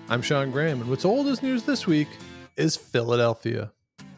I'm Sean Graham, and what's old as news this week is Philadelphia.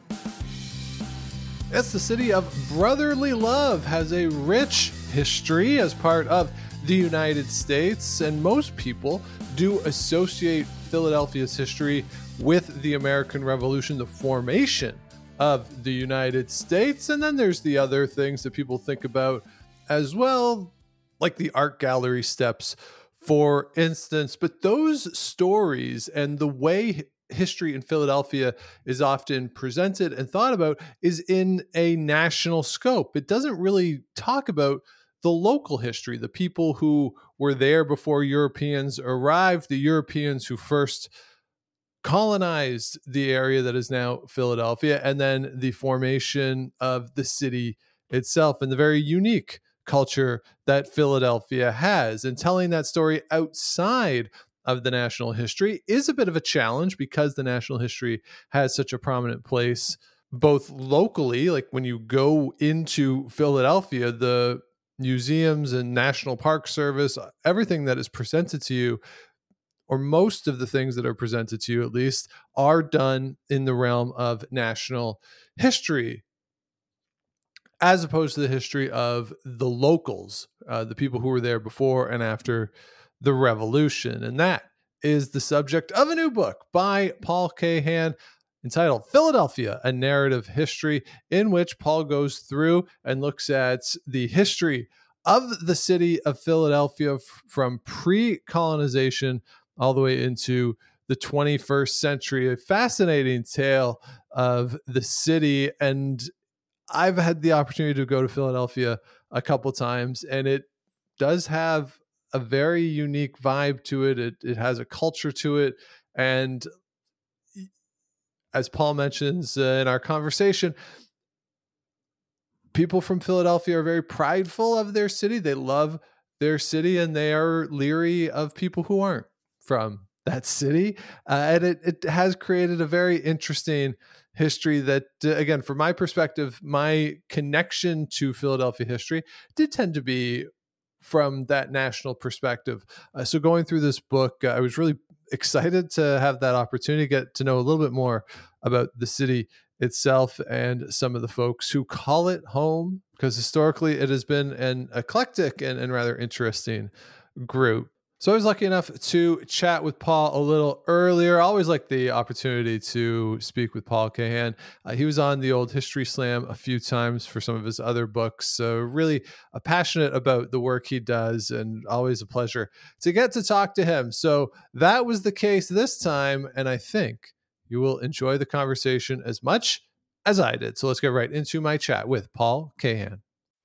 Yes, the city of brotherly love has a rich history as part of the United States, and most people do associate Philadelphia's history with the American Revolution, the formation of the United States. And then there's the other things that people think about as well, like the art gallery steps, for instance. But those stories and the way history in Philadelphia is often presented and thought about is in a national scope. It doesn't really talk about the local history, the people who were there before Europeans arrived, the Europeans who first colonized the area that is now Philadelphia, and then the formation of the city itself and the very unique culture that Philadelphia has. And telling that story outside of the national history is a bit of a challenge because the national history has such a prominent place both locally, like when you go into Philadelphia, the museums and National Park Service, everything that is presented to you, or most of the things that are presented to you at least, are done in the realm of national history, as opposed to the history of the locals, the people who were there before and after the revolution. And that is the subject of a new book by Paul Cahan entitled Philadelphia, A Narrative History, in which Paul goes through and looks at the history of the city of Philadelphia from pre-colonization all the way into the 21st century. A fascinating tale of the city. And I've had the opportunity to go to Philadelphia a couple times, and it does have a very unique vibe to it. It has a culture to it. And as Paul mentions in our conversation, people from Philadelphia are very prideful of their city. They love their city, and they are leery of people who aren't from that city. And it has created a very interesting history that, again, from my perspective, my connection to Philadelphia history did tend to be from that national perspective. So going through this book, I was really excited to have that opportunity to get to know a little bit more about the city itself and some of the folks who call it home, because historically it has been an eclectic and rather interesting group. So I was lucky enough to chat with Paul a little earlier. I always like the opportunity to speak with Paul Cahan. He was on the old History Slam a few times for some of his other books. So really passionate about the work he does, and always a pleasure to get to talk to him. So that was the case this time, and I think you will enjoy the conversation as much as I did. So let's get right into my chat with Paul Cahan.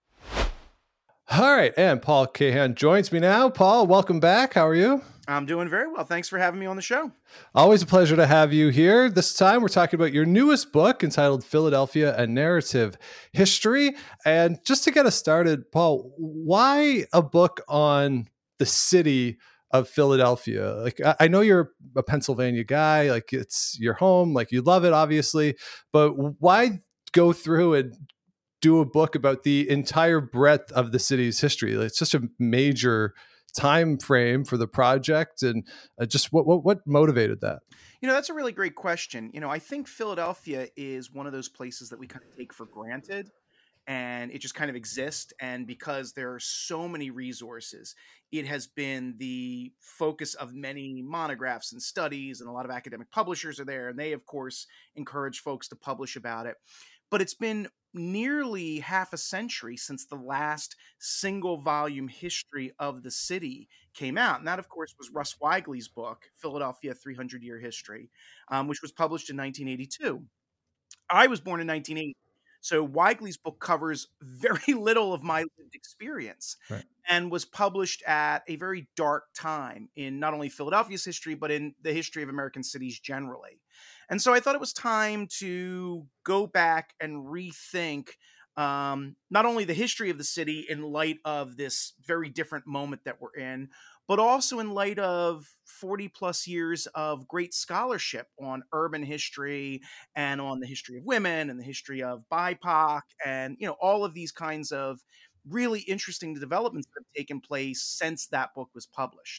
All right, and Paul Cahan joins me now. Paul, welcome back. How are you? I'm doing very well. Thanks for having me on the show. Always a pleasure to have you here. This time we're talking about your newest book entitled Philadelphia, A Narrative History. And just to get us started, Paul, why a book on the city of Philadelphia? Like, I know you're a Pennsylvania guy, like it's your home, like you love it, obviously, but why go through and do a book about the entire breadth of the city's history? It's such a major time frame for the project, and just what motivated that? That's a really great question. I think Philadelphia is one of those places that we kind of take for granted, and it just kind of exists. And because there are so many resources, it has been the focus of many monographs and studies, and a lot of academic publishers are there, and they, of course, encourage folks to publish about it. But it's been nearly half a century since the last single volume history of the city came out. And that, of course, was Russ Weigley's book, Philadelphia 300-Year History, which was published in 1982. I was born in 1980. So Weigley's book covers very little of my lived experience, Right, and was published at a very dark time in not only Philadelphia's history, but in the history of American cities generally. And so I thought it was time to go back and rethink not only the history of the city in light of this very different moment that we're in, but also in light of 40 plus years of great scholarship on urban history and on the history of women and the history of BIPOC and, all of these kinds of really interesting developments that have taken place since that book was published.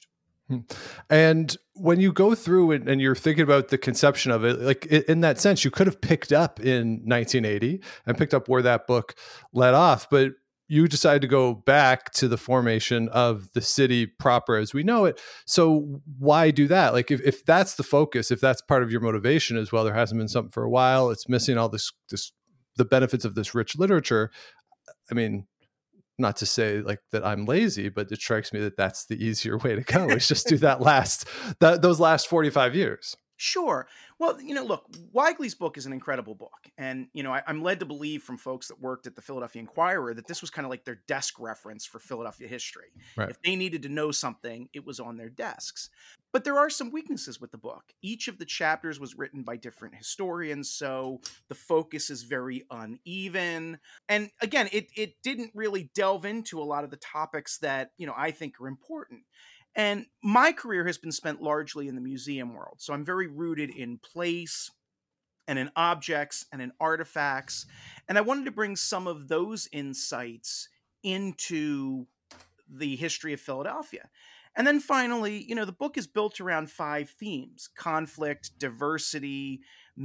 Hmm. And when you go through and you're thinking about the conception of it, like in that sense, you could have picked up in 1980 and picked up where that book let off, but you decided to go back to the formation of the city proper as we know it. So why do that? Like if that's the focus, if that's part of your motivation as well, there hasn't been something for a while, it's missing all this the benefits of this rich literature. I mean, not to say like that I'm lazy, but it strikes me that that's the easier way to go is just do those last 45 years. Sure. Well, look, Weigley's book is an incredible book. And, I'm led to believe from folks that worked at the Philadelphia Inquirer that this was kind of like their desk reference for Philadelphia history. Right. If they needed to know something, it was on their desks. But there are some weaknesses with the book. Each of the chapters was written by different historians, so the focus is very uneven. And again, it didn't really delve into a lot of the topics that, I think are important. And my career has been spent largely in the museum world. So I'm very rooted in place and in objects and in artifacts. And I wanted to bring some of those insights into the history of Philadelphia. And then finally, the book is built around 5 themes: conflict, diversity,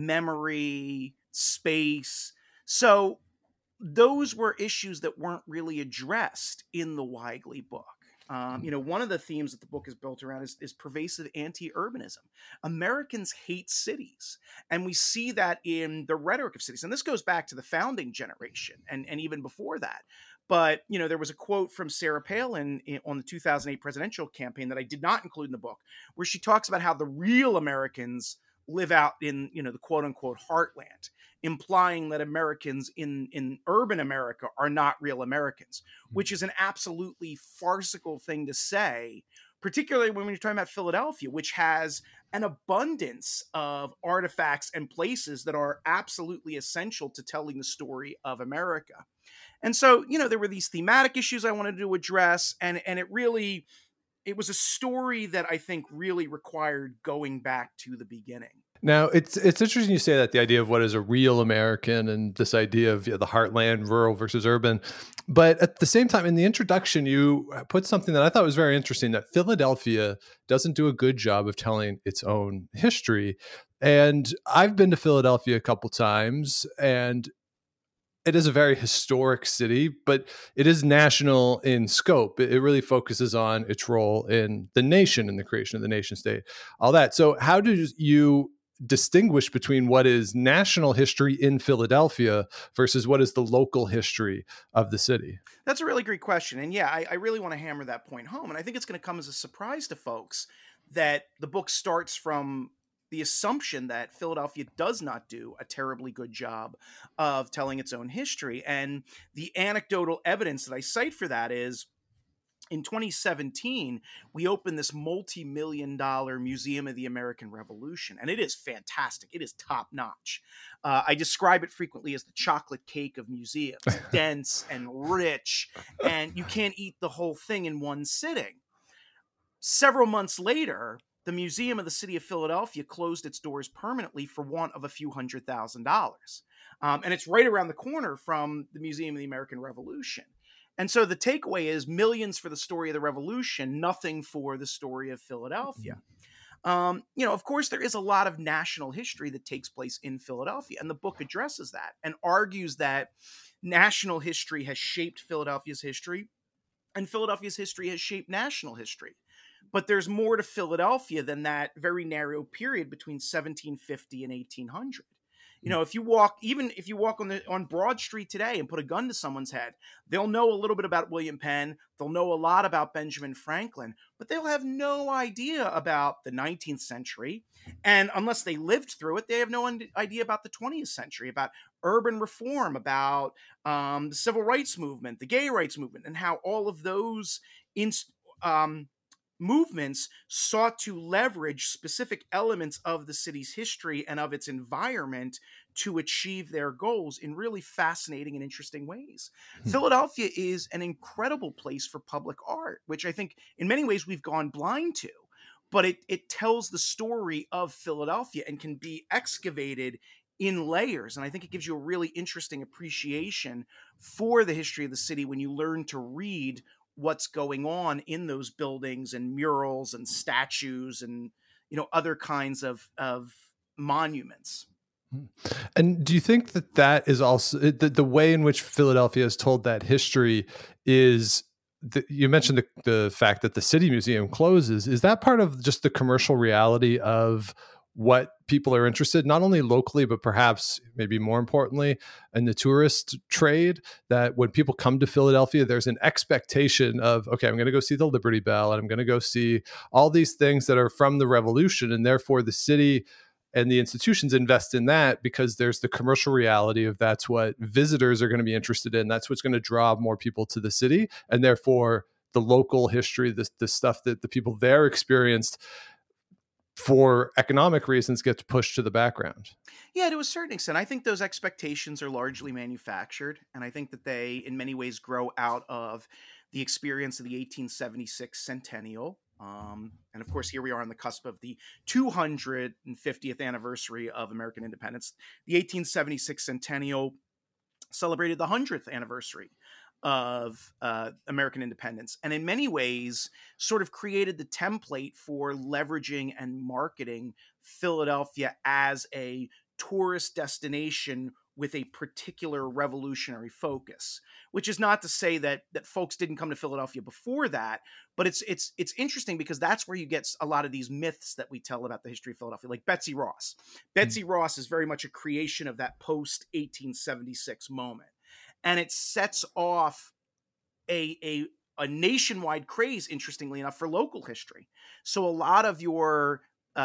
memory, space. So those were issues that weren't really addressed in the Weigley book. One of the themes that the book is built around is pervasive anti-urbanism. Americans hate cities, and we see that in the rhetoric of cities. And this goes back to the founding generation and even before that. But, there was a quote from Sarah Palin on the 2008 presidential campaign that I did not include in the book, where she talks about how the real Americans live out in, the quote unquote heartland, implying that Americans in urban America are not real Americans, which is an absolutely farcical thing to say, particularly when you're talking about Philadelphia, which has an abundance of artifacts and places that are absolutely essential to telling the story of America. And so, there were these thematic issues I wanted to address, and it was a story that I think really required going back to the beginning. Now, it's interesting you say that, the idea of what is a real American and this idea of the heartland, rural versus urban. But at the same time, in the introduction, you put something that I thought was very interesting, that Philadelphia doesn't do a good job of telling its own history. And I've been to Philadelphia a couple times, and it is a very historic city, but it is national in scope. It really focuses on its role in the nation and the creation of the nation state, all that. So how do you distinguish between what is national history in Philadelphia versus what is the local history of the city? That's a really great question. And yeah, I really want to hammer that point home. And I think it's going to come as a surprise to folks that the book starts from the assumption that Philadelphia does not do a terribly good job of telling its own history. And the anecdotal evidence that I cite for that is, in 2017, we opened this multi-million-dollar Museum of the American Revolution, and it is fantastic. It is top-notch. I describe it frequently as the chocolate cake of museums, dense and rich, and you can't eat the whole thing in one sitting. Several months later, the Museum of the City of Philadelphia closed its doors permanently for want of a few $100,000. And it's right around the corner from the Museum of the American Revolution. And so the takeaway is millions for the story of the revolution, nothing for the story of Philadelphia. Of course, there is a lot of national history that takes place in Philadelphia, and the book addresses that and argues that national history has shaped Philadelphia's history, and Philadelphia's history has shaped national history. But there's more to Philadelphia than that very narrow period between 1750 and 1800. If you walk on Broad Street today and put a gun to someone's head, they'll know a little bit about William Penn. They'll know a lot about Benjamin Franklin, but they'll have no idea about the 19th century. And unless they lived through it, they have no idea about the 20th century, about urban reform, about the civil rights movement, the gay rights movement, and how all of those movements sought to leverage specific elements of the city's history and of its environment to achieve their goals in really fascinating and interesting ways. Philadelphia is an incredible place for public art, which I think in many ways we've gone blind to, but it tells the story of Philadelphia and can be excavated in layers. And I think it gives you a really interesting appreciation for the history of the city when you learn to read what's going on in those buildings and murals and statues and, other kinds of monuments. And do you think that that is also the way in which Philadelphia has told that history is you mentioned the fact that the city museum closes. Is that part of just the commercial reality of what people are interested, not only locally, but perhaps maybe more importantly in the tourist trade, that when people come to Philadelphia, there's an expectation of, okay, I'm going to go see the Liberty Bell and I'm going to go see all these things that are from the revolution. And therefore the city and the institutions invest in that because there's the commercial reality of that's what visitors are going to be interested in. That's what's going to draw more people to the city. And therefore the local history, the stuff that the people there experienced for economic reasons gets pushed to the background. Yeah, to a certain extent. I think those expectations are largely manufactured. And I think that they, in many ways, grow out of the experience of the 1876 centennial. And of course, here we are on the cusp of the 250th anniversary of American independence. The 1876 centennial celebrated the 100th anniversary of American independence, and in many ways sort of created the template for leveraging and marketing Philadelphia as a tourist destination with a particular revolutionary focus. Which is not to say that folks didn't come to Philadelphia before that, but it's interesting because that's where you get a lot of these myths that we tell about the history of Philadelphia, like Betsy Ross. Betsy Ross is very much a creation of that post 1876 moment. And it sets off a nationwide craze, interestingly enough, for local history. So a lot of your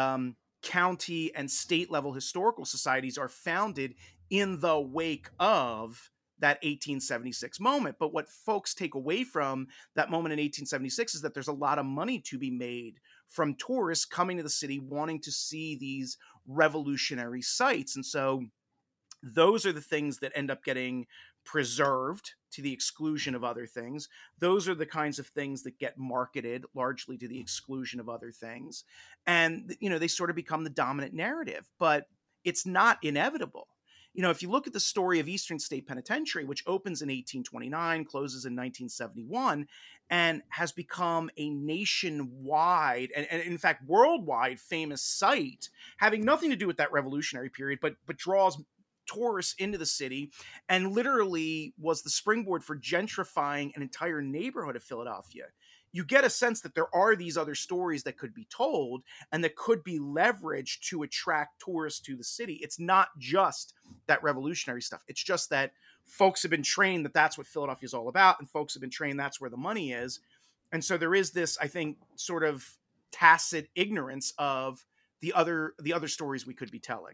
county and state level historical societies are founded in the wake of that 1876 moment. But what folks take away from that moment in 1876 is that there's a lot of money to be made from tourists coming to the city wanting to see these revolutionary sites. And so those are the things that end up getting preserved to the exclusion of other things. Those are the kinds of things that get marketed largely to the exclusion of other things. And, they sort of become the dominant narrative, but it's not inevitable. If you look at the story of Eastern State Penitentiary, which opens in 1829, closes in 1971, and has become a nationwide and in fact worldwide famous site, having nothing to do with that revolutionary period, but draws tourists into the city and literally was the springboard for gentrifying an entire neighborhood of Philadelphia. You get a sense that there are these other stories that could be told and that could be leveraged to attract tourists to the city. It's not just that revolutionary stuff. It's just that folks have been trained that that's what Philadelphia is all about, and folks have been trained that's where the money is. And so there is this, I think, sort of tacit ignorance of the other stories we could be telling.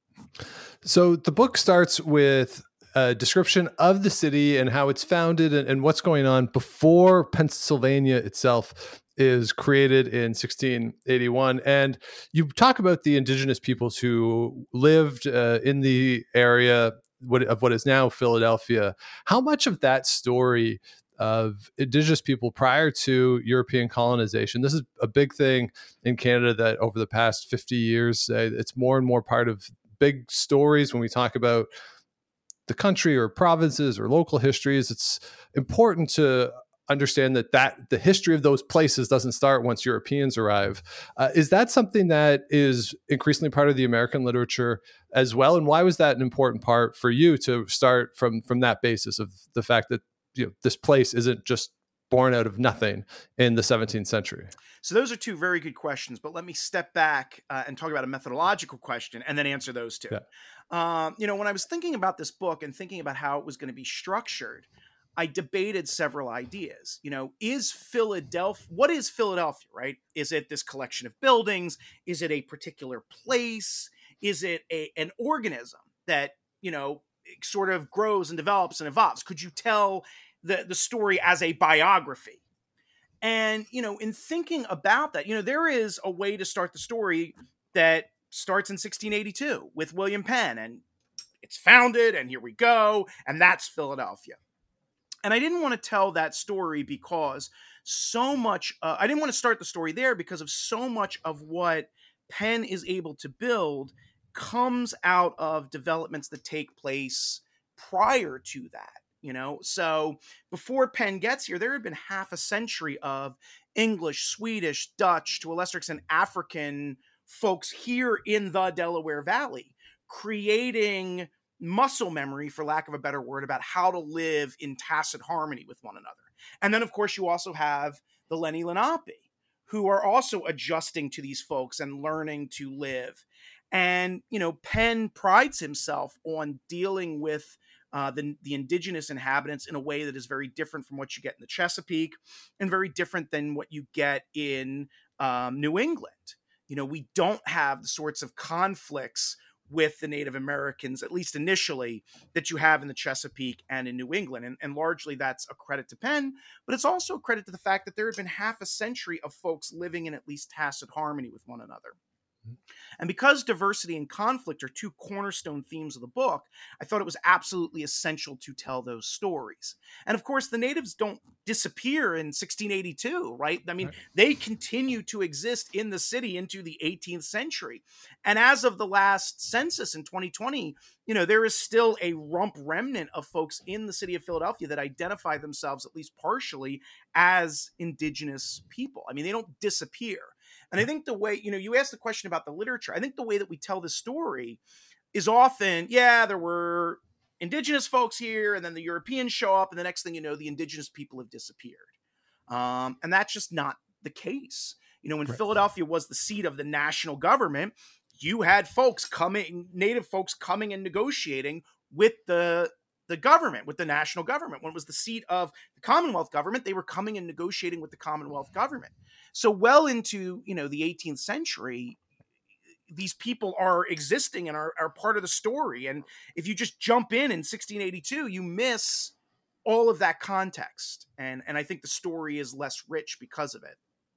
So the book starts with a description of the city and how it's founded and what's going on before Pennsylvania itself is created in 1681. And you talk about the indigenous peoples who lived in the area of what is now Philadelphia. How much of that story of indigenous people prior to European colonization, this is a big thing in Canada that over the past 50 years, it's more and more part of big stories when we talk about the country or provinces or local histories. It's important to understand that the history of those places doesn't start once Europeans arrive. Is that something that is increasingly part of the American literature as well? And why was that an important part for you to start from that basis of the fact that this place isn't just born out of nothing in the 17th century? So those are two very good questions, but let me step back and talk about a methodological question and then answer those two. Yeah. When I was thinking about this book and thinking about how it was going to be structured, I debated several ideas. What is Philadelphia, right? Is it this collection of buildings? Is it a particular place? Is it an organism that, sort of grows and develops and evolves? Could you tell the story as a biography? And, in thinking about that, there is a way to start the story that starts in 1682 with William Penn, and it's founded, and here we go, and that's Philadelphia. And I didn't want to tell that story because so much, I didn't want to start the story there because of so much of what Penn is able to build comes out of developments that take place prior to that. So before Penn gets here, there had been half a century of English, Swedish, Dutch, to a lesser extent African folks here in the Delaware Valley, creating muscle memory, for lack of a better word, about how to live in tacit harmony with one another. And then, of course, you also have the Lenni Lenape, who are also adjusting to these folks and learning to live. And, Penn prides himself on dealing with the indigenous inhabitants in a way that is very different from what you get in the Chesapeake and very different than what you get in New England. We don't have the sorts of conflicts with the Native Americans, at least initially, that you have in the Chesapeake and in New England. And largely that's a credit to Penn, but it's also a credit to the fact that there had been half a century of folks living in at least tacit harmony with one another. And because diversity and conflict are two cornerstone themes of the book, I thought it was absolutely essential to tell those stories. And of course, the natives don't disappear in 1682, right? I mean, They continue to exist in the city into the 18th century. And as of the last census in 2020, there is still a rump remnant of folks in the city of Philadelphia that identify themselves, at least partially, as indigenous people. I mean, they don't disappear. And I think the way, you asked the question about the literature, I think the way that we tell the story is often, there were indigenous folks here, and then the Europeans show up, and the next thing you know, the indigenous people have disappeared. And that's just not the case. When Philadelphia was the seat of the national government, you had native folks coming and negotiating with the government, with the national government. When it was the seat of the Commonwealth government, they were coming and negotiating with the Commonwealth government. So well into, the 18th century, these people are existing and are part of the story. And if you just jump in 1682, you miss all of that context. And I think the story is less rich because of it.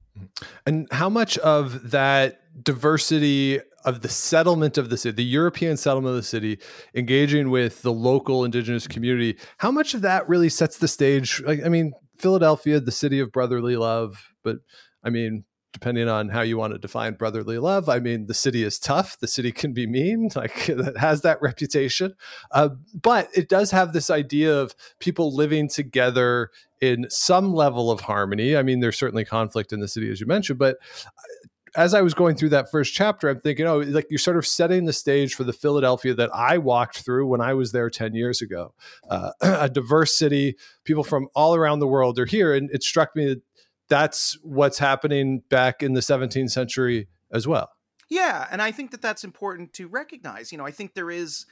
And how much of that diversity of the settlement of the city, the European settlement of the city, engaging with the local indigenous community, how much of that really sets the stage? Philadelphia, the city of brotherly love, but depending on how you want to define brotherly love, the city is tough. The city can be mean, it has that reputation. But it does have this idea of people living together in some level of harmony. There's certainly conflict in the city, as you mentioned, but as I was going through that first chapter, I'm thinking, you're sort of setting the stage for the Philadelphia that I walked through when I was there 10 years ago. A diverse city, people from all around the world are here. And it struck me that that's what's happening back in the 17th century as well. Yeah. And I think that that's important to recognize. I think there is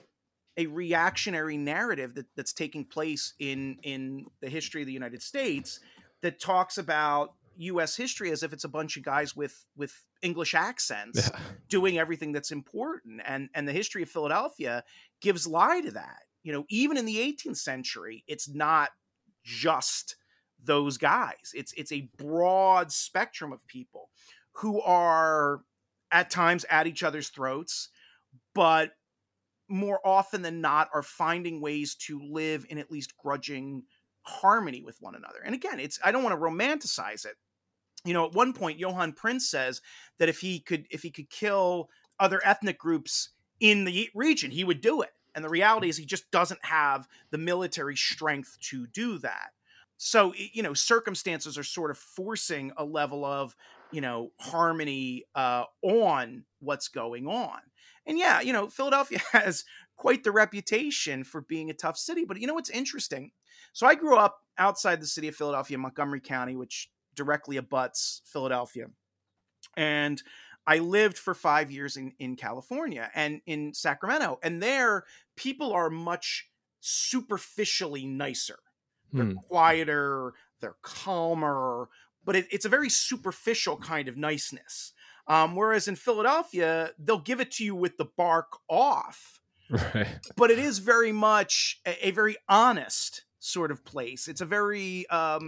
a reactionary narrative that's taking place in the history of the United States that talks about U.S. history as if it's a bunch of guys with English accents doing everything that's important. And the history of Philadelphia gives lie to that. Even in the 18th century, it's not just those guys. It's a broad spectrum of people who are at times at each other's throats, but more often than not are finding ways to live in at least grudging harmony with one another. And again, I don't want to romanticize it. At one point, Johann Prince says that if he could kill other ethnic groups in the region, he would do it. And the reality is he just doesn't have the military strength to do that. So, circumstances are sort of forcing a level of, harmony on what's going on. And Philadelphia has quite the reputation for being a tough city. But what's interesting? So I grew up outside the city of Philadelphia, Montgomery County, which directly abuts Philadelphia. And I lived for 5 years in California and in Sacramento. And there, people are much superficially nicer. They're quieter, they're calmer, but it's a very superficial kind of niceness. Whereas in Philadelphia, they'll give it to you with the bark off. Right. But it is very much a very honest sort of place. It's a very,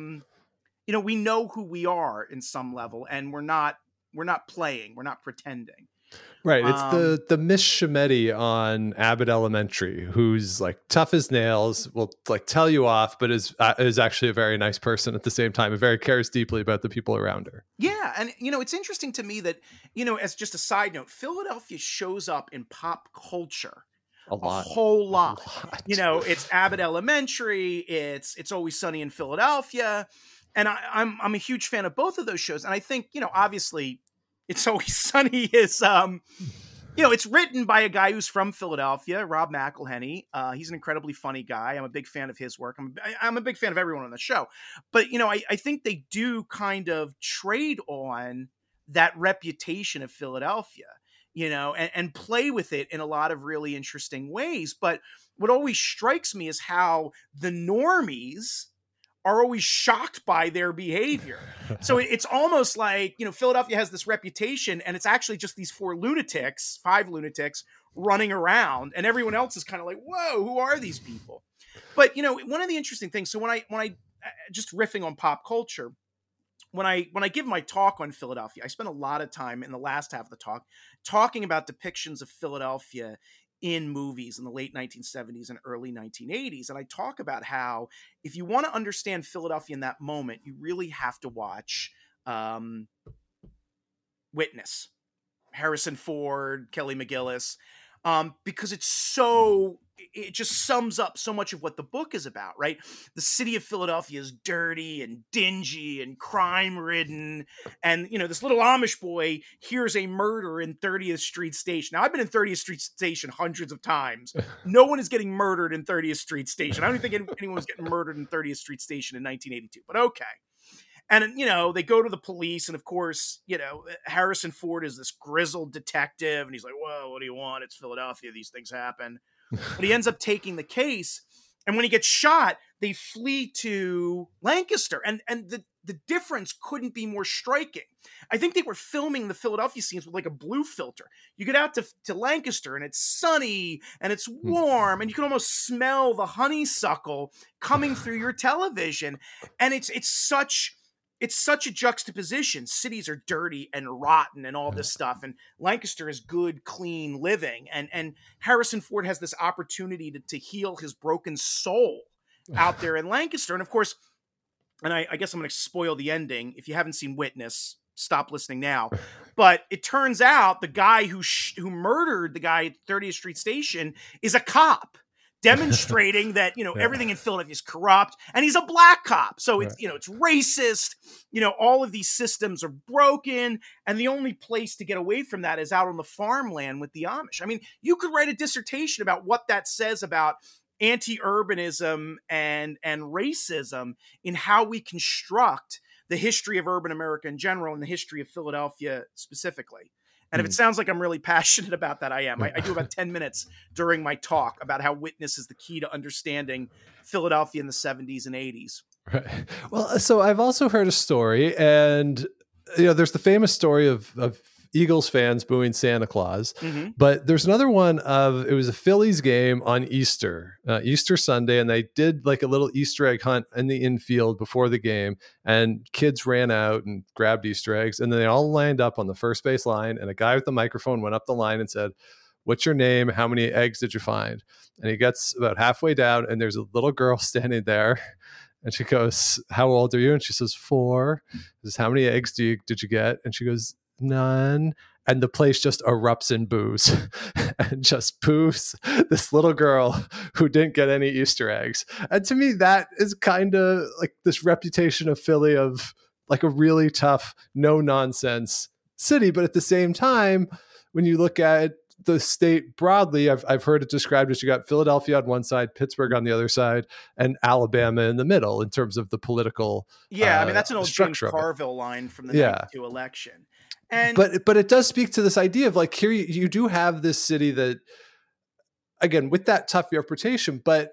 we know who we are in some level, and we're not playing, we're not pretending. Right. It's the Miss Shimetti on Abbott Elementary, who's tough as nails, will tell you off, but is actually a very nice person at the same time and very cares deeply about the people around her. Yeah. And, it's interesting to me that, as just a side note, Philadelphia shows up in pop culture A A lot. whole A lot. lot. It's Abbott Elementary, it's Always Sunny in Philadelphia, and I'm a huge fan of both of those shows. And I think, obviously, It's Always Sunny is it's written by a guy who's from Philadelphia, Rob McElhenney. He's an incredibly funny guy. I'm a big fan of his work. I'm a big fan of everyone on the show. But, I think they do kind of trade on that reputation of Philadelphia, and play with it in a lot of really interesting ways. But what always strikes me is how the normies are always shocked by their behavior. So it's almost like, Philadelphia has this reputation, and it's actually just these five lunatics running around, and everyone else is kind of like, whoa, who are these people? But, one of the interesting things, so when I just riffing on pop culture, when I give my talk on Philadelphia, I spend a lot of time in the last half of the talk talking about depictions of Philadelphia in movies in the late 1970s and early 1980s. And I talk about how if you want to understand Philadelphia in that moment, you really have to watch Witness, Harrison Ford, Kelly McGillis, because it just sums up so much of what the book is about, right? The city of Philadelphia is dirty and dingy and crime ridden. And, this little Amish boy hears a murder in 30th Street Station. Now, I've been in 30th Street Station hundreds of times. No one is getting murdered in 30th Street Station. I don't think anyone was getting murdered in 30th Street Station in 1982, but okay. And, they go to the police, and of course, Harrison Ford is this grizzled detective, and he's like, whoa, what do you want? It's Philadelphia. These things happen. But he ends up taking the case, and when he gets shot, they flee to Lancaster. And the difference couldn't be more striking. I think they were filming the Philadelphia scenes with like a blue filter. You get out to Lancaster, and it's sunny, and it's warm, and you can almost smell the honeysuckle coming through your television. And it's such a juxtaposition. Cities are dirty and rotten and all this stuff, and Lancaster is good, clean living. And Harrison Ford has this opportunity to heal his broken soul out there in Lancaster. And of course, and I guess I'm going to spoil the ending. If you haven't seen Witness, stop listening now. But it turns out the guy who murdered the guy at 30th Street Station is a cop, demonstrating that, everything in Philadelphia is corrupt, and he's a black cop. So it's, it's racist, all of these systems are broken. And the only place to get away from that is out on the farmland with the Amish. I mean, you could write a dissertation about what that says about anti-urbanism and racism in how we construct the history of urban America in general and the history of Philadelphia specifically. And if it sounds like I'm really passionate about that, I am. I do about 10 minutes during my talk about how Witness is the key to understanding Philadelphia in the 70s and 80s. Right. Well, so I've also heard a story, and there's the famous story of Eagles fans booing Santa Claus, but there's another one of, it was a Phillies game on Easter Sunday, and they did like a little Easter egg hunt in the infield before the game, and kids ran out and grabbed Easter eggs, and then they all lined up on the first base line, and a guy with the microphone went up the line and said, "What's your name? How many eggs did you find?" And he gets about halfway down, and there's a little girl standing there. And she goes, "How old are you?" And she says, 4. He says, "How many eggs did you get?" And she goes, "None." And the place just erupts in boos and just boos this little girl who didn't get any Easter eggs. And to me, that is kind of like this reputation of Philly of like a really tough, no nonsense city. But at the same time, when you look at the state broadly, I've heard it described as you got Philadelphia on one side, Pittsburgh on the other side, and Alabama in the middle in terms of the political. Yeah, I mean, that's an old James Carville line from the 92 election. And but it does speak to this idea of like, here you do have this city that, again, with that tough reputation, but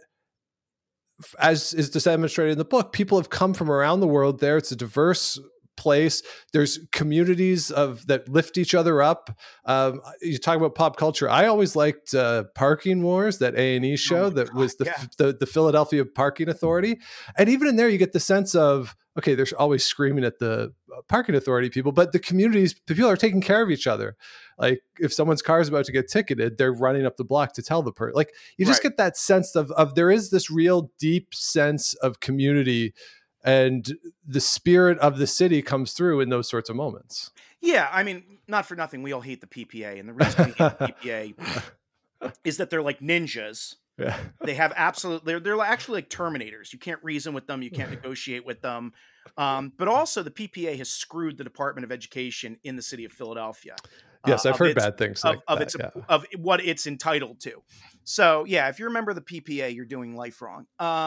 as is demonstrated in the book, people have come from around the world there. It's a diverse place. There's communities that lift each other up. You talk about pop culture. I always liked Parking Wars, that A&E show was the Philadelphia Parking Authority. And even in there, you get the sense of, okay, they're always screaming at the parking authority people, but the people are taking care of each other. Like if someone's car is about to get ticketed, they're running up the block to tell the person. Like you just get that sense of there is this real deep sense of community, and the spirit of the city comes through in those sorts of moments. Yeah, I mean, not for nothing, we all hate the PPA, and the reason we hate the PPA is that they're like ninjas. Yeah. They have they're actually like Terminators. You can't reason with them. You can't negotiate with them. But also the PPA has screwed the Department of Education in the city of Philadelphia. Yes, I've heard bad things like that. Of what it's entitled to. So yeah, if you remember the PPA, you're doing life wrong.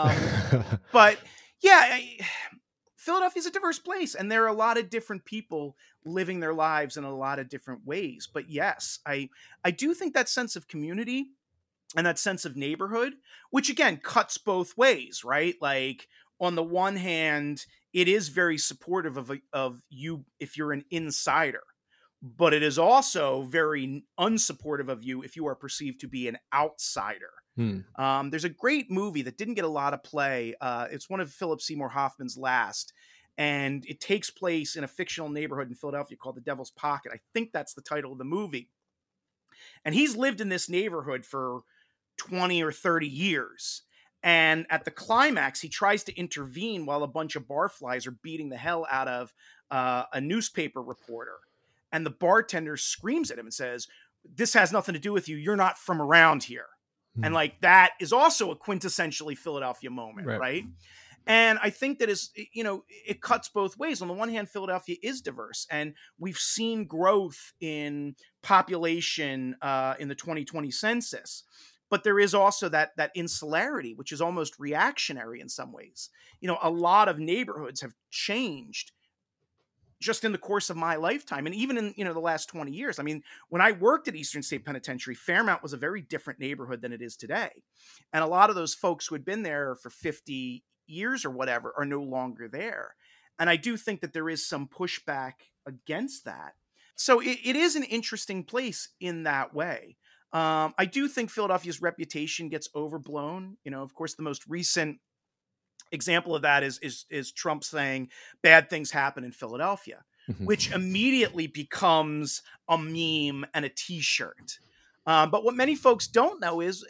But yeah, Philadelphia is a diverse place, and there are a lot of different people living their lives in a lot of different ways. But yes, I do think that sense of community and that sense of neighborhood, which again cuts both ways, right? Like on the one hand, it is very supportive of you if you're an insider, but it is also very unsupportive of you if you are perceived to be an outsider. There's a great movie that didn't get a lot of play. It's one of Philip Seymour Hoffman's last, and it takes place in a fictional neighborhood in Philadelphia called the Devil's Pocket. I think that's the title of the movie. And he's lived in this neighborhood for 20 or 30 years. And at the climax, he tries to intervene while a bunch of barflies are beating the hell out of a newspaper reporter. And the bartender screams at him and says, "This has nothing to do with you. You're not from around here." And like that is also a quintessentially Philadelphia moment, right? And I think that is, it cuts both ways. On the one hand, Philadelphia is diverse, and we've seen growth in population in the 2020 census. But there is also that insularity, which is almost reactionary in some ways. A lot of neighborhoods have changed just in the course of my lifetime. And even in, the last 20 years, I mean, when I worked at Eastern State Penitentiary, Fairmount was a very different neighborhood than it is today. And a lot of those folks who had been there for 50 years or whatever are no longer there. And I do think that there is some pushback against that. So it is an interesting place in that way. I do think Philadelphia's reputation gets overblown. Of course, the most recent example of that is Trump saying bad things happen in Philadelphia, which immediately becomes a meme and a t-shirt. But what many folks don't know is,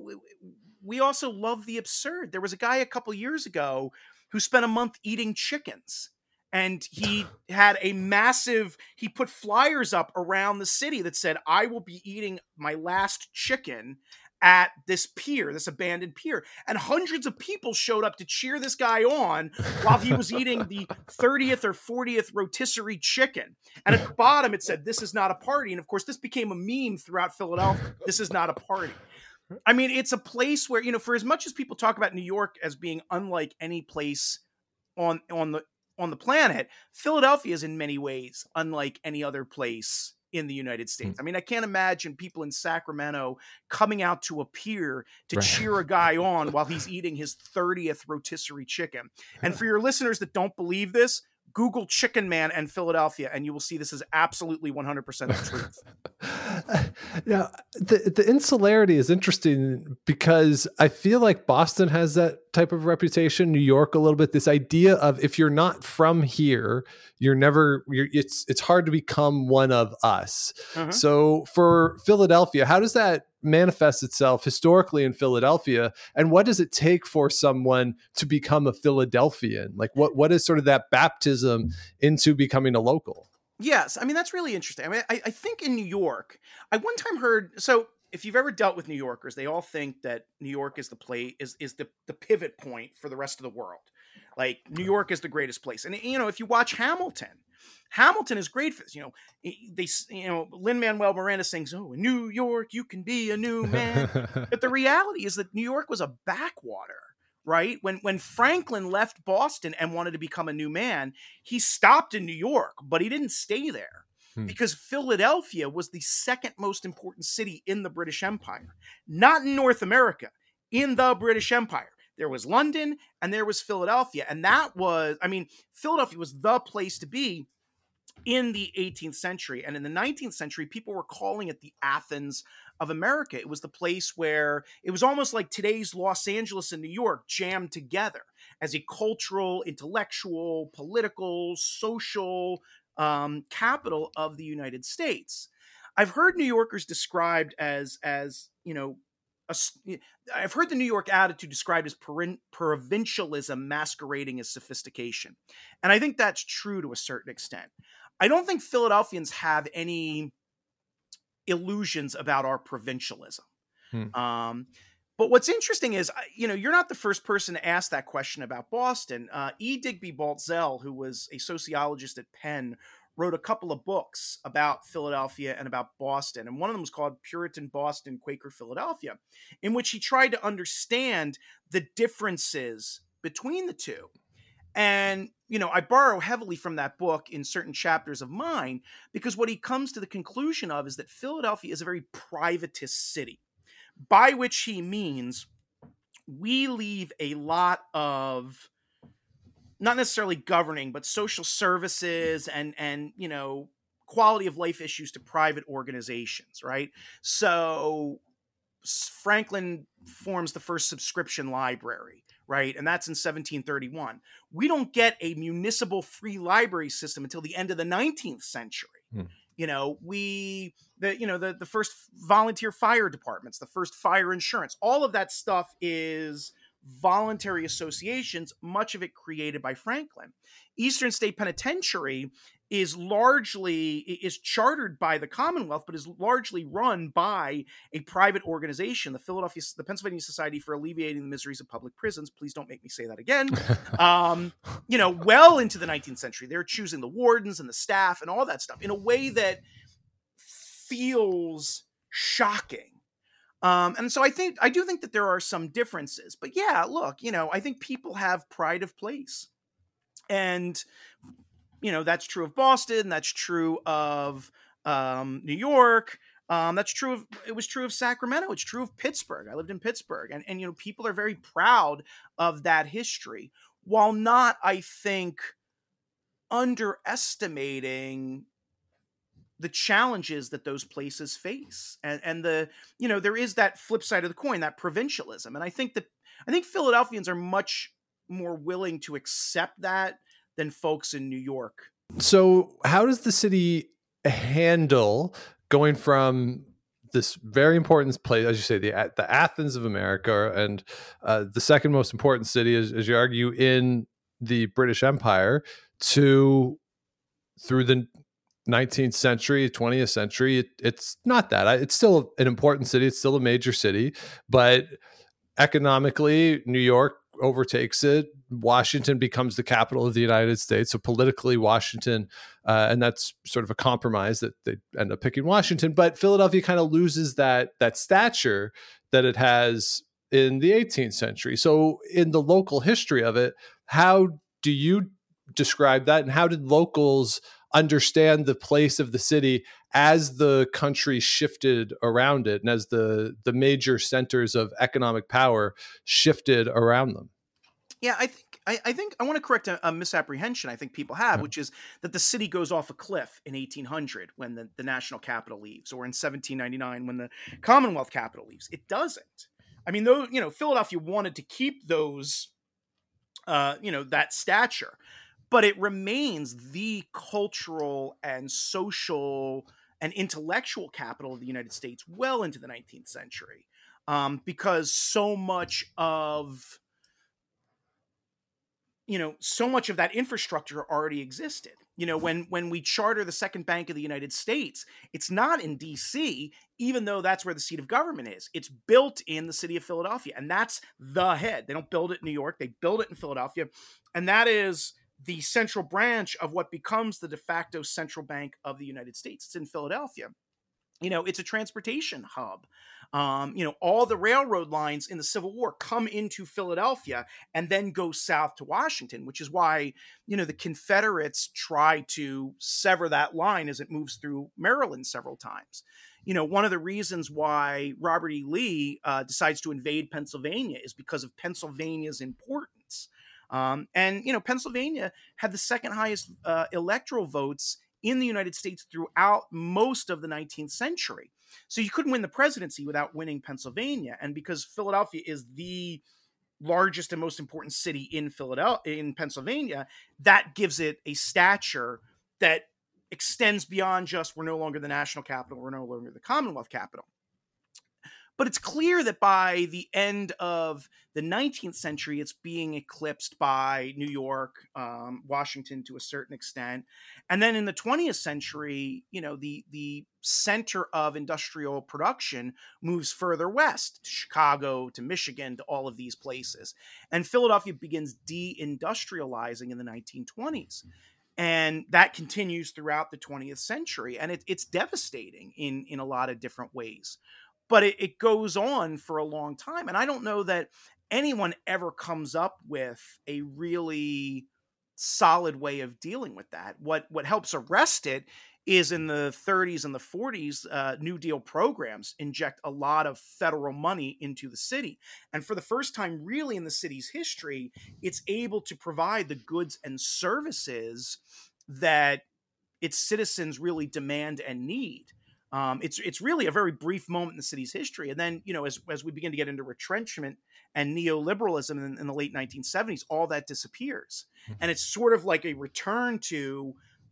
we also love the absurd. There was a guy a couple years ago who spent a month eating chickens. And he had he put flyers up around the city that said, "I will be eating my last chicken at this pier, this abandoned pier." And hundreds of people showed up to cheer this guy on while he was eating the 30th or 40th rotisserie chicken. And at the bottom, it said, "This is not a party." And of course, this became a meme throughout Philadelphia. This is not a party. I mean, it's a place where, for as much as people talk about New York as being unlike any place on the planet, Philadelphia is in many ways unlike any other place in the United States. I mean, I can't imagine people in Sacramento coming out to a pier to cheer a guy on while he's eating his 30th rotisserie chicken. And for your listeners that don't believe this, Google Chicken Man and Philadelphia, and you will see this is absolutely 100% the truth. Now, the insularity is interesting because I feel like Boston has that type of reputation, New York a little bit, this idea of if you're not from here, it's hard to become one of us. So for Philadelphia, how does that manifest itself historically in Philadelphia, and what does it take for someone to become a Philadelphian? Like what is sort of that baptism into becoming a local? Yes, I mean, that's really interesting. I mean, I think in New York, I one time heard, so if you've ever dealt with New Yorkers, they all think that New York is the pivot point for the rest of the world. Like New York is the greatest place. And if you watch Hamilton is great for this. Lin-Manuel Miranda sings, "Oh, in New York, you can be a new man." But the reality is that New York was a backwater, right? When Franklin left Boston and wanted to become a new man, he stopped in New York, but he didn't stay there because Philadelphia was the second most important city in the British Empire, not in North America, in the British Empire. There was London and there was Philadelphia. And Philadelphia was the place to be in the 18th century. And in the 19th century, people were calling it the Athens of America. It was the place where it was almost like today's Los Angeles and New York jammed together as a cultural, intellectual, political, social capital of the United States. I've heard New Yorkers described as I've heard the New York attitude described as provincialism masquerading as sophistication. And I think that's true to a certain extent. I don't think Philadelphians have any illusions about our provincialism. Hmm. But what's interesting is, you're not the first person to ask that question about Boston. E. Digby Baltzell, who was a sociologist at Penn, wrote a couple of books about Philadelphia and about Boston. And one of them was called Puritan Boston, Quaker Philadelphia, in which he tried to understand the differences between the two. And, I borrow heavily from that book in certain chapters of mine, because what he comes to the conclusion of is that Philadelphia is a very privatist city, by which he means we leave a lot of, not necessarily governing, but social services and quality of life issues to private organizations, right? So Franklin forms the first subscription library, right? And that's in 1731. We don't get a municipal free library system until the end of the 19th century. Hmm. The first volunteer fire departments, the first fire insurance, all of that stuff is voluntary associations, much of it created by Franklin. Eastern State Penitentiary is chartered by the Commonwealth, but is largely run by a private organization, the Pennsylvania Society for Alleviating the Miseries of Public Prisons. Please don't make me say that again. Well into the 19th century, they're choosing the wardens and the staff and all that stuff in a way that feels shocking. And so I do think that there are some differences, but yeah, look, I think people have pride of place, and that's true of Boston. That's true of New York. It was true of Sacramento. It's true of Pittsburgh. I lived in Pittsburgh, and people are very proud of that history, while not, I think, underestimating the challenges that those places face. And there is that flip side of the coin, that provincialism. And I think Philadelphians are much more willing to accept that than folks in New York. So how does the city handle going from this very important place, as you say, the Athens of America, and the second most important city, as you argue, in the British Empire, through the 19th century, 20th century, it's not that. It's still an important city. It's still a major city, but economically, New York overtakes it. Washington becomes the capital of the United States. So politically, Washington, and that's sort of a compromise that they end up picking Washington. But Philadelphia kind of loses that stature that it has in the 18th century. So in the local history of it, how do you describe that, and how did locals understand the place of the city as the country shifted around it and as the major centers of economic power shifted around them? Yeah, I think I want to correct a misapprehension I think people have, which is that the city goes off a cliff in 1800 when the national capital leaves, or in 1799 when the Commonwealth capital leaves. It doesn't. I mean, though, Philadelphia wanted to keep those, that stature, but it remains the cultural and social and intellectual capital of the United States well into the 19th century, because so much of that infrastructure already existed. When we charter the second bank of the United States, it's not in DC, even though that's where the seat of government is. It's built in the city of Philadelphia, and that's the head. They don't build it in New York. They build it in Philadelphia, and that is the central branch of what becomes the de facto central bank of the United States. It's in Philadelphia. It's a transportation hub. All the railroad lines in the Civil War come into Philadelphia and then go south to Washington, which is why, the Confederates try to sever that line as it moves through Maryland several times. One of the reasons why Robert E. Lee decides to invade Pennsylvania is because of Pennsylvania's importance. Pennsylvania had the second highest electoral votes in the United States throughout most of the 19th century. So you couldn't win the presidency without winning Pennsylvania. And because Philadelphia is the largest and most important city in Pennsylvania, that gives it a stature that extends beyond just, we're no longer the national capital, we're no longer the Commonwealth capital. But it's clear that by the end of the 19th century, it's being eclipsed by New York, Washington to a certain extent. And then in the 20th century, the center of industrial production moves further west to Chicago, to Michigan, to all of these places. And Philadelphia begins deindustrializing in the 1920s. And that continues throughout the 20th century. And it's devastating in a lot of different ways. But it goes on for a long time. And I don't know that anyone ever comes up with a really solid way of dealing with that. What helps arrest it is in the 30s and the 40s, New Deal programs inject a lot of federal money into the city. And for the first time, really in the city's history, it's able to provide the goods and services that its citizens really demand and need. It's really a very brief moment in the city's history. And then, as we begin to get into retrenchment and neoliberalism in the late 1970s, all that disappears. And it's sort of like a return to,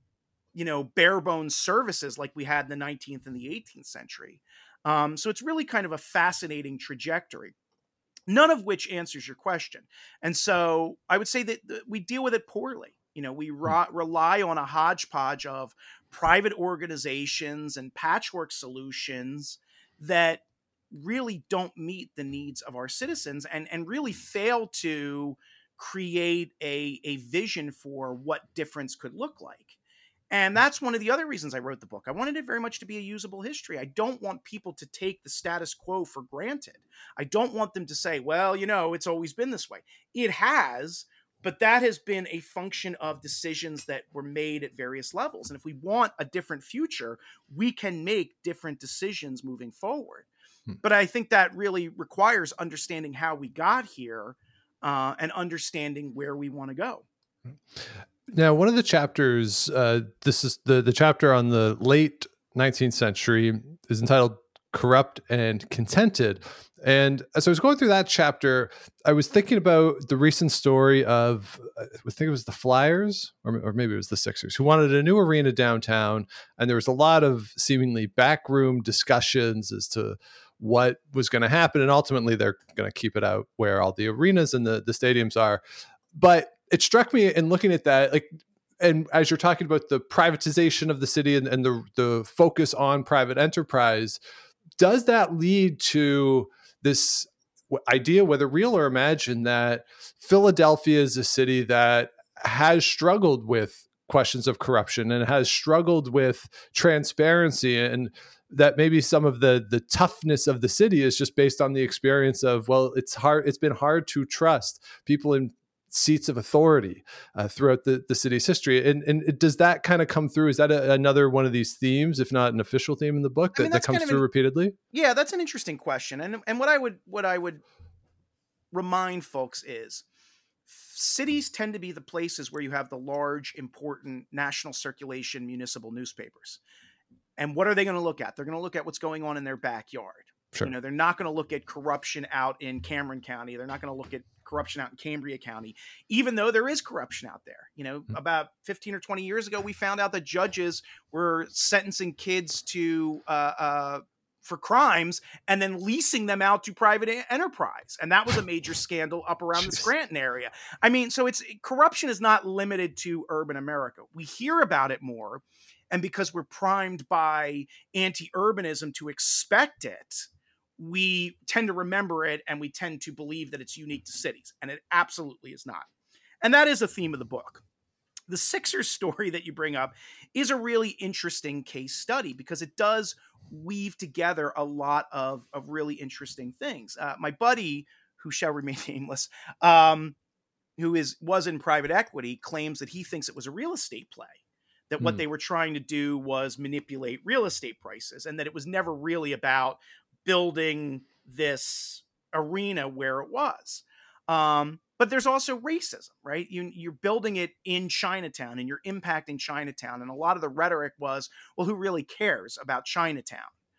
bare bones services like we had in the 19th and the 18th century. So it's really kind of a fascinating trajectory, none of which answers your question. And so I would say that we deal with it poorly. We rely on a hodgepodge of private organizations and patchwork solutions that really don't meet the needs of our citizens and really fail to create a vision for what difference could look like. And that's one of the other reasons I wrote the book. I wanted it very much to be a usable history. I don't want people to take the status quo for granted. I don't want them to say, well, it's always been this way. It has, but that has been a function of decisions that were made at various levels. And if we want a different future, we can make different decisions moving forward. But I think that really requires understanding how we got here and understanding where we want to go. Now, one of the chapters, this is the chapter on the late 19th century, is entitled Corrupt and Contented. And as I was going through that chapter, I was thinking about the recent story of, I think it was the Flyers, or maybe it was the Sixers, who wanted a new arena downtown. And there was a lot of seemingly backroom discussions as to what was going to happen. And ultimately, they're going to keep it out where all the arenas and the stadiums are. But it struck me in looking at that, and as you're talking about the privatization of the city and the focus on private enterprise, does that lead to this idea, whether real or imagined, that Philadelphia is a city that has struggled with questions of corruption and has struggled with transparency, and that maybe some of the toughness of the city is just based on the experience of, well, it's been hard to trust people in seats of authority throughout the city's history. And does that kind of come through? Is that another one of these themes, if not an official theme in the book, that comes through repeatedly? Yeah, that's an interesting question. And what I would remind folks is cities tend to be the places where you have the large, important national circulation municipal newspapers. And what are they going to look at? They're going to look at what's going on in their backyard. Sure. They're not going to look at corruption out in Cameron County. They're not going to look at corruption out in Cambria County, even though there is corruption out there. About 15 or 20 years ago, we found out that judges were sentencing kids to for crimes and then leasing them out to private enterprise. And that was a major scandal up around the Scranton area. I mean, so corruption is not limited to urban America. We hear about it more. And because we're primed by anti-urbanism to expect it, we tend to remember it and we tend to believe that it's unique to cities. And it absolutely is not. And that is a theme of the book. The Sixers story that you bring up is a really interesting case study because it does weave together a lot of really interesting things. My buddy, who shall remain nameless, who was in private equity, claims that he thinks it was a real estate play. That what they were trying to do was manipulate real estate prices, and that it was never really about building this arena where it was. But there's also racism, right? You're building it in Chinatown and you're impacting Chinatown. And a lot of the rhetoric was, well, who really cares about Chinatown?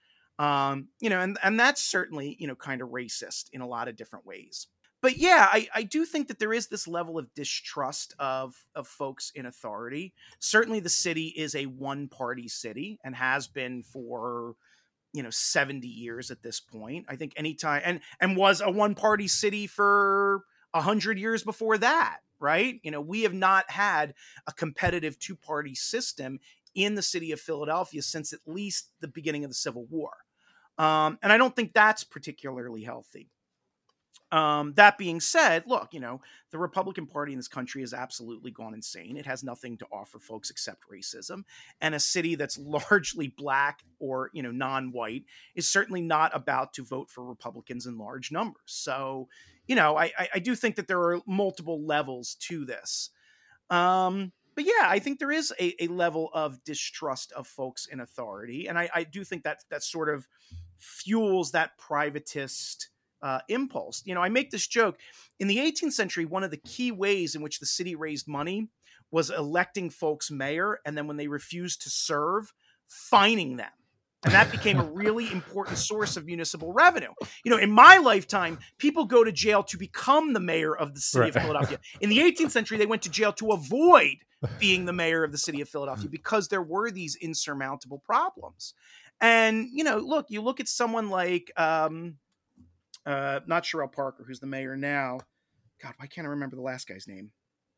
And that's certainly, kind of racist in a lot of different ways. But yeah, I do think that there is this level of distrust of folks in authority. Certainly the city is a one-party city and has been for, 70 years at this point. I think anytime, and was a one party city for 100 years before that, right? We have not had a competitive two party system in the city of Philadelphia since at least the beginning of the Civil War. And I don't think that's particularly healthy. That being said, look, the Republican Party in this country has absolutely gone insane. It has nothing to offer folks except racism. And a city that's largely black or, non-white is certainly not about to vote for Republicans in large numbers. So, I do think that there are multiple levels to this. But yeah, I think there is a level of distrust of folks in authority. And I do think that sort of fuels that privatist impulse. I make this joke. In the 18th century, one of the key ways in which the city raised money was electing folks mayor, and then when they refused to serve, fining them. And that became a really important source of municipal revenue. In my lifetime, people go to jail to become the mayor of the city of Philadelphia. In the 18th century, they went to jail to avoid being the mayor of the city of Philadelphia because there were these insurmountable problems. And, look, you look at someone like, not Sherrell Parker, who's the mayor now. God, why can't I remember the last guy's name?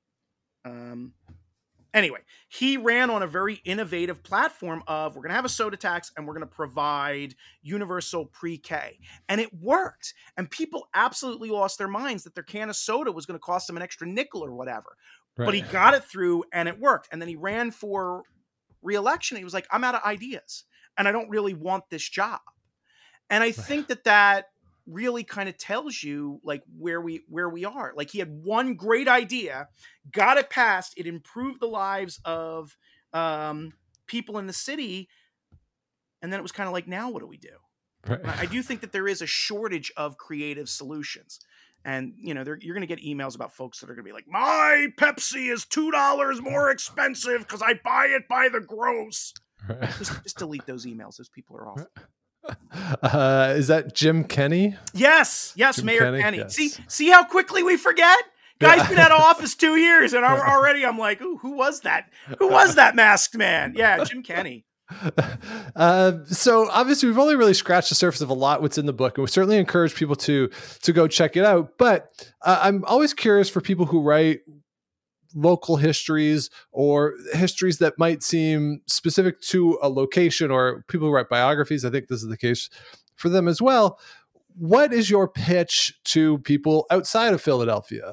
Anyway, he ran on a very innovative platform of we're going to have a soda tax and we're going to provide universal pre-K. And it worked. And people absolutely lost their minds that their can of soda was going to cost them an extra nickel or whatever. Right. But he got it through and it worked. And then he ran for re-election. He was like, I'm out of ideas and I don't really want this job. And I think that really kind of tells you like where we are. Like he had one great idea, got it passed. It improved the lives of people in the city. And then it was kind of like, now what do we do? Right. I do think that there is a shortage of creative solutions. And, you're going to get emails about folks that are going to be like, my Pepsi is $2 more expensive because I buy it by the gross. Right. Just delete those emails. Those people are awful. Is that Jim Kenney? Yes, Jim Mayor Kenney. Yes. See how quickly we forget? Guy's been out of office 2 years, and already I'm like, ooh, who was that? Who was that masked man? Yeah, Jim Kenney. So obviously we've only really scratched the surface of a lot what's in the book, and we certainly encourage people to go check it out. But I'm always curious for people who write local histories or histories that might seem specific to a location, or people who write biographies. I think this is the case for them as well. What is your pitch to people outside of Philadelphia?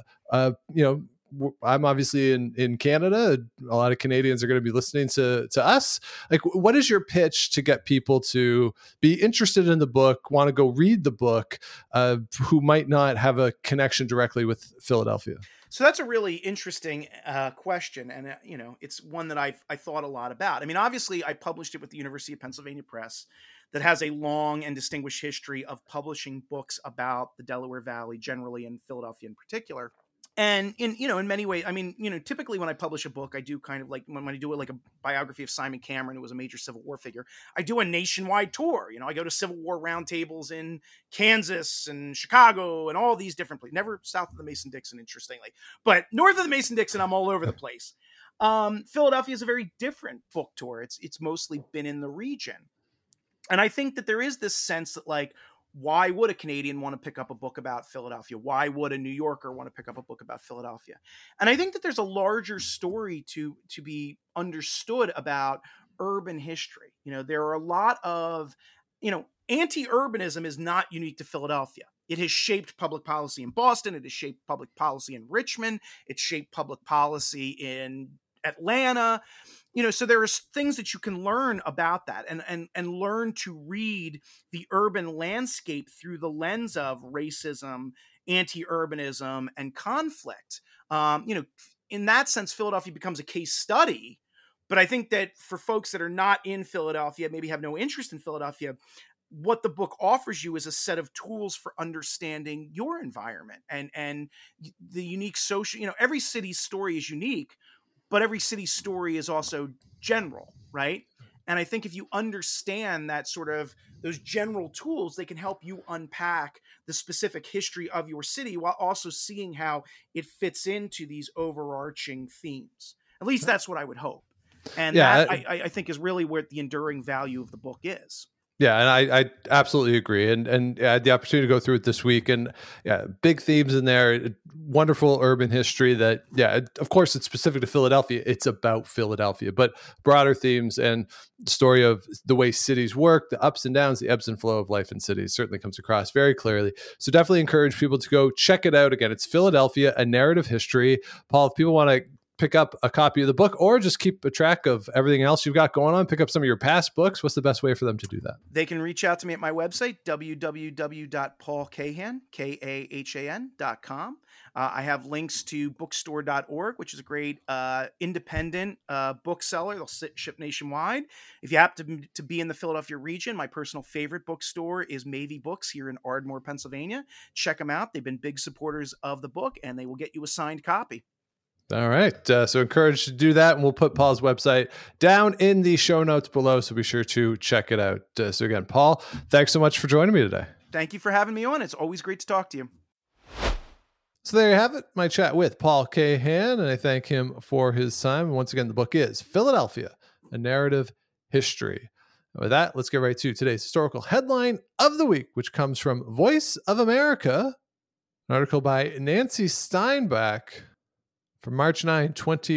I'm obviously in Canada. A lot of Canadians are going to be listening to us. Like, what is your pitch to get people to be interested in the book, want to go read the book, who might not have a connection directly with Philadelphia? So that's a really interesting question. And, it's one that I thought a lot about. I mean, obviously, I published it with the University of Pennsylvania Press that has a long and distinguished history of publishing books about the Delaware Valley generally and Philadelphia in particular. And in many ways, I mean, typically when I publish a book, I do kind of like when I do it like a biography of Simon Cameron, who was a major Civil War figure, I do a nationwide tour. I go to Civil War roundtables in Kansas and Chicago and all these different places, never south of the Mason-Dixon, interestingly, but north of the Mason-Dixon, I'm all over the place. Philadelphia is a very different book tour. It's mostly been in the region. And I think that there is this sense that like, why would a Canadian want to pick up a book about Philadelphia? Why would a New Yorker want to pick up a book about Philadelphia? And I think that there's a larger story to be understood about urban history. There are a lot of, anti-urbanism is not unique to Philadelphia. It has shaped public policy in Boston. It has shaped public policy in Richmond. It's shaped public policy in Atlanta. So there are things that you can learn about that and learn to read the urban landscape through the lens of racism, anti-urbanism, and conflict. In that sense, Philadelphia becomes a case study. But I think that for folks that are not in Philadelphia, maybe have no interest in Philadelphia, what the book offers you is a set of tools for understanding your environment and the unique social, every city's story is unique, but every city's story is also general, right? And I think if you understand that sort of those general tools, they can help you unpack the specific history of your city while also seeing how it fits into these overarching themes. At least that's what I would hope. And that I think is really where the enduring value of the book is. Yeah, and I absolutely agree, and I had the opportunity to go through it this week, and yeah, big themes in there. Wonderful urban history that, yeah, of course, it's specific to Philadelphia. It's about Philadelphia, but broader themes and the story of the way cities work, the ups and downs, the ebbs and flow of life in cities certainly comes across very clearly. So definitely encourage people to go check it out. Again, it's Philadelphia: A Narrative History. Paul, if people want to pick up a copy of the book or just keep a track of everything else you've got going on, pick up some of your past books, what's the best way for them to do that? They can reach out to me at my website, www.paulkahan.com. I have links to bookstore.org, which is a great independent bookseller. They'll ship nationwide. If you happen to be in the Philadelphia region, my personal favorite bookstore is Mavie Books here in Ardmore, Pennsylvania. Check them out. They've been big supporters of the book, and they will get you a signed copy. All right. So encouraged to do that. And we'll put Paul's website down in the show notes below. So be sure to check it out. So again, Paul, thanks so much for joining me today. Thank you for having me on. It's always great to talk to you. So there you have it. My chat with Paul Kahan. And I thank him for his time. And once again, the book is Philadelphia: A Narrative History. And with that, let's get right to today's historical headline of the week, which comes from Voice of America, an article by Nancy Steinbach from March 9,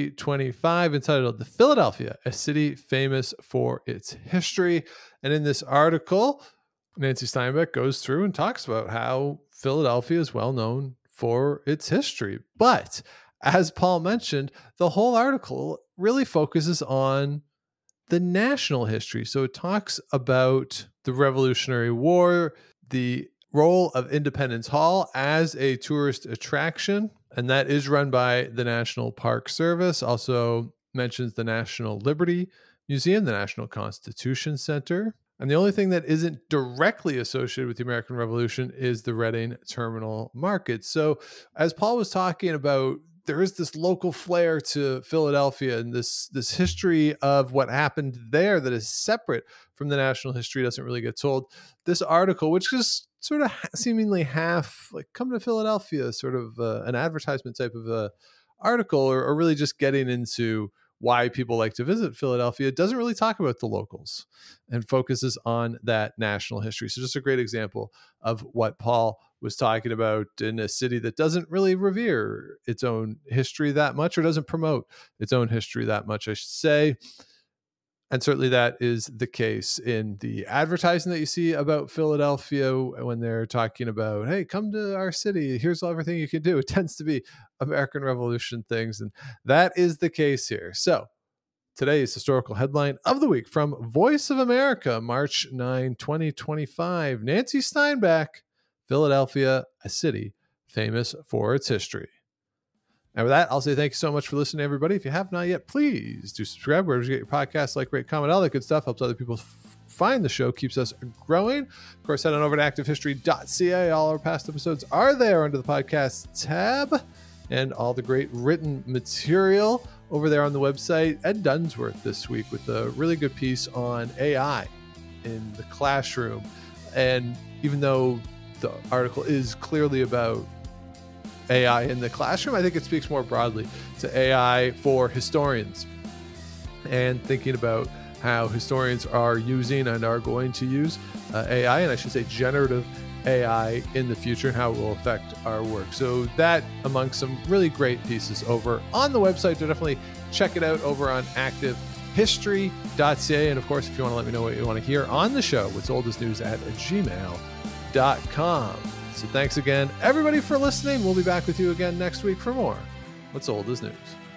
2025, entitled "The Philadelphia, a City Famous for Its History." And in this article, Nancy Steinbach goes through and talks about how Philadelphia is well known for its history. But as Paul mentioned, the whole article really focuses on the national history. So it talks about the Revolutionary War, the role of Independence Hall as a tourist attraction, and that is run by the National Park Service. Also mentions the National Liberty Museum, the National Constitution Center. And the only thing that isn't directly associated with the American Revolution is the Reading Terminal Market. So as Paul was talking about, there is this local flair to Philadelphia, and this history of what happened there that is separate from the national history doesn't really get told. This article, which is sort of seemingly half like come to Philadelphia, sort of an advertisement type of article, or really just getting into why people like to visit Philadelphia, doesn't really talk about the locals and focuses on that national history. So just a great example of what Paul was talking about in a city that doesn't really revere its own history that much, or doesn't promote its own history that much, I should say. And certainly that is the case in the advertising that you see about Philadelphia when they're talking about, hey, come to our city, here's everything you can do. It tends to be American Revolution things. And that is the case here. So today's historical headline of the week from Voice of America, March 9, 2025, Nancy Steinbach, Philadelphia, a city famous for its history. And with that, I'll say thank you so much for listening, everybody. If you have not yet, please do subscribe wherever you get your podcasts, like, rate, comment, all that good stuff. Helps other people find the show, keeps us growing. Of course, head on over to activehistory.ca. All our past episodes are there under the podcast tab, and all the great written material over there on the website. Ed Dunsworth this week with a really good piece on AI in the classroom. And even though the article is clearly about AI in the classroom, I think it speaks more broadly to AI for historians and thinking about how historians are using and are going to use AI, and I should say generative AI in the future, and how it will affect our work. So that among some really great pieces over on the website. So definitely check it out over on activehistory.ca. And of course, if you want to let me know what you want to hear on the show, what's old is news at gmail.com. So thanks again, everybody, for listening. We'll be back with you again next week for more What's Old is News.